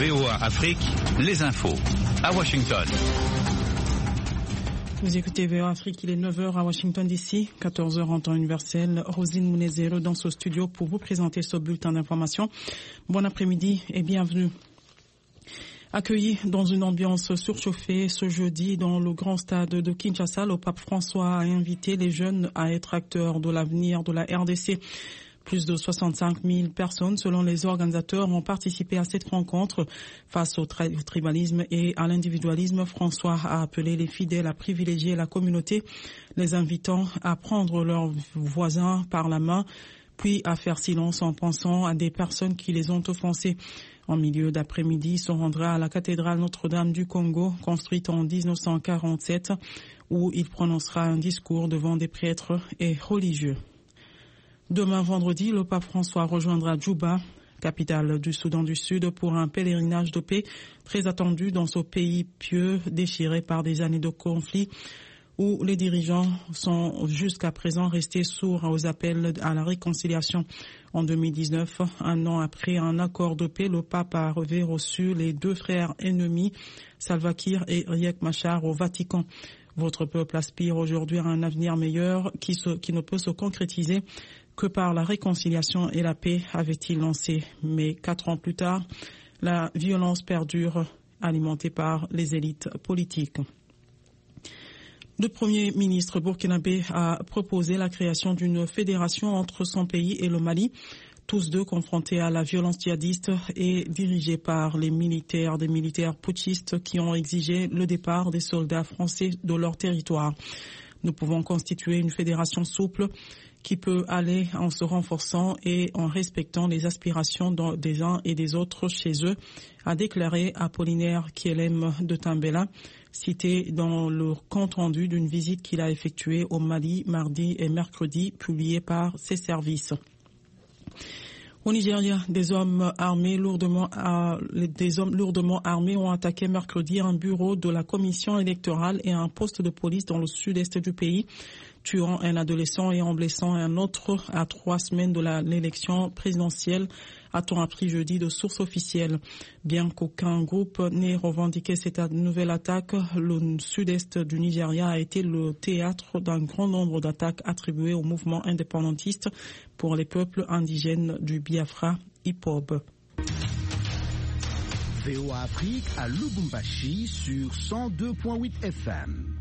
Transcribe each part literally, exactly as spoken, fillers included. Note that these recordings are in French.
V O A Afrique, les infos à Washington. Vous écoutez V O A Afrique, il est neuf heures à Washington D C, quatorze heures en temps universel. Rosine Mounezero dans ce studio pour vous présenter ce bulletin d'information. Bon après-midi et bienvenue. Accueilli dans une ambiance surchauffée ce jeudi dans le grand stade de Kinshasa, le pape François a invité les jeunes à être acteurs de l'avenir de la R D C. Plus de soixante-cinq mille personnes, selon les organisateurs, ont participé à cette rencontre. Face au, tri- au tribalisme et à l'individualisme, François a appelé les fidèles à privilégier la communauté, les invitant à prendre leurs voisins par la main, puis à faire silence en pensant à des personnes qui les ont offensés. En milieu d'après-midi, il se rendra à la cathédrale Notre-Dame du Congo, construite en dix-neuf cent quarante-sept, où il prononcera un discours devant des prêtres et religieux. Demain vendredi, le pape François rejoindra Djouba, capitale du Soudan du Sud, pour un pèlerinage de paix très attendu dans ce pays pieux déchiré par des années de conflits, où les dirigeants sont jusqu'à présent restés sourds aux appels à la réconciliation. En deux mille dix-neuf, un an après un accord de paix, le pape avait reçu les deux frères ennemis, Salva Kiir et Riek Machar, au Vatican. Votre peuple aspire aujourd'hui à un avenir meilleur qui, se, qui ne peut se concrétiser que par la réconciliation et la paix, avait-il lancé. Mais quatre ans plus tard, la violence perdure, alimentée par les élites politiques. Le Premier ministre burkinabé a proposé la création d'une fédération entre son pays et le Mali, tous deux confrontés à la violence djihadiste et dirigés par les militaires, des militaires putschistes qui ont exigé le départ des soldats français de leur territoire. Nous pouvons constituer une fédération souple qui peut aller en se renforçant et en respectant les aspirations des uns et des autres chez eux, a déclaré Apollinaire Kielem de Tambela, cité dans le compte-rendu d'une visite qu'il a effectuée au Mali mardi et mercredi, publié par ses services. Au Nigeria, des hommes armés lourdement, euh, des hommes lourdement armés ont attaqué mercredi un bureau de la commission électorale et un poste de police dans le sud-est du pays, tuant un adolescent et en blessant un autre à trois semaines de la, l'élection présidentielle, a-t-on appris jeudi de sources officielles. Bien qu'aucun groupe n'ait revendiqué cette nouvelle attaque, le sud-est du Nigeria a été le théâtre d'un grand nombre d'attaques attribuées au mouvement indépendantiste pour les peuples indigènes du Biafra, I P O B. V O A Afrique à Lubumbashi sur cent deux virgule huit F M.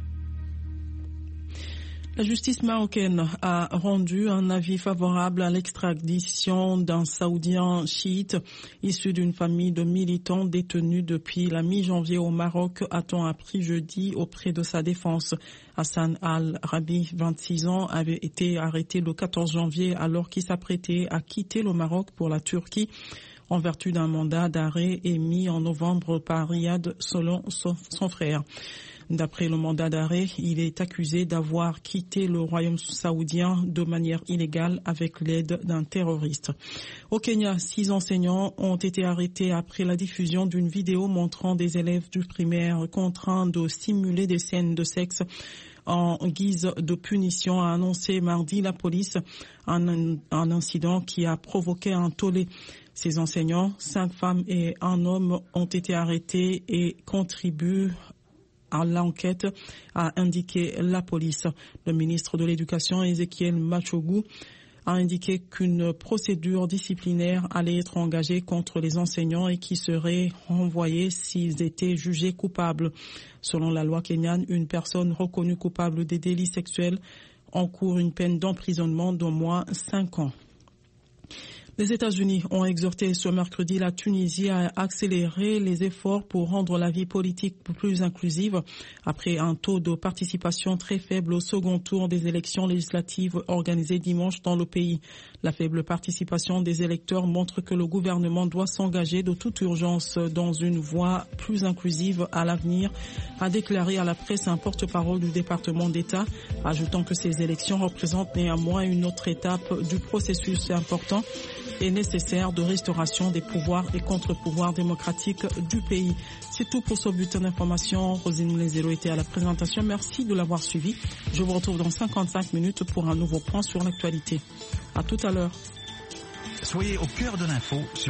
La justice marocaine a rendu un avis favorable à l'extradition d'un Saoudien chiite issu d'une famille de militants détenus depuis la mi-janvier au Maroc, a-t-on appris jeudi auprès de sa défense. Hassan Al-Rabi, vingt-six ans, avait été arrêté le quatorze janvier alors qu'il s'apprêtait à quitter le Maroc pour la Turquie en vertu d'un mandat d'arrêt émis en novembre par Riyad selon son frère. D'après le mandat d'arrêt, il est accusé d'avoir quitté le royaume saoudien de manière illégale avec l'aide d'un terroriste. Au Kenya, six enseignants ont été arrêtés après la diffusion d'une vidéo montrant des élèves du primaire contraints de simuler des scènes de sexe en guise de punition, a annoncé mardi la police, un, un incident qui a provoqué un tollé. Ces enseignants, cinq femmes et un homme, ont été arrêtés et contribuent à l'enquête, a indiqué la police. Le ministre de l'Éducation, Ezekiel Machogu, a indiqué qu'une procédure disciplinaire allait être engagée contre les enseignants et qui seraient renvoyés s'ils étaient jugés coupables. Selon la loi kenyane, une personne reconnue coupable des délits sexuels encourt une peine d'emprisonnement d'au moins cinq ans. Les États-Unis ont exhorté ce mercredi la Tunisie à accélérer les efforts pour rendre la vie politique plus inclusive après un taux de participation très faible au second tour des élections législatives organisées dimanche dans le pays. La faible participation des électeurs montre que le gouvernement doit s'engager de toute urgence dans une voie plus inclusive à l'avenir, a déclaré à la presse un porte-parole du département d'État, ajoutant que ces élections représentent néanmoins une autre étape du processus important et nécessaire de restauration des pouvoirs et contre-pouvoirs démocratiques du pays. C'est tout pour ce bulletin d'information. Rosine Moulezero était à la présentation. Merci de l'avoir suivi. Je vous retrouve dans cinquante-cinq minutes pour un nouveau point sur l'actualité. À tout à l'heure. Soyez au cœur de l'info sur